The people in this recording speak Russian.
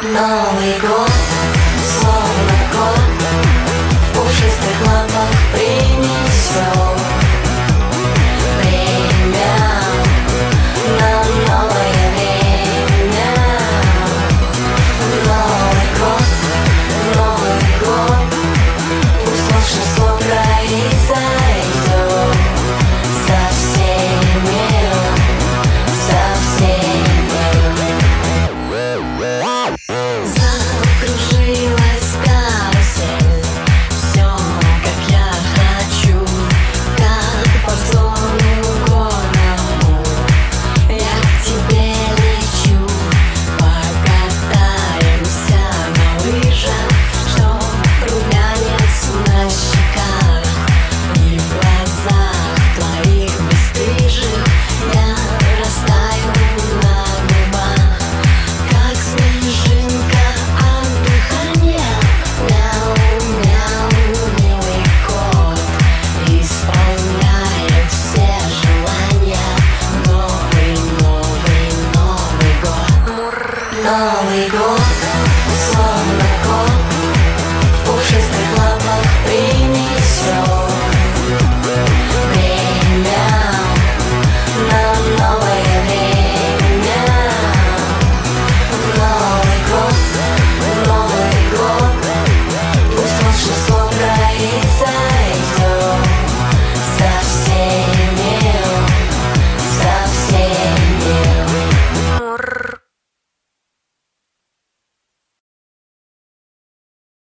Новый год, словно кот, в пушистых лапах принесет время, нам новое время. Новый год, пусть волшебство произойдет со всеми, со всеми. Закружилась карусель, все, как я хочу, как по зону гоному. Я к тебе лечу, покатаемся на лыжах, чтоб румянец на щеках и в глазах твоих бесстыжих я растаю на губах, как снежинка от дыхания. Мяу, мяу, милый кот исполняет все желания. Новый год. Новый год.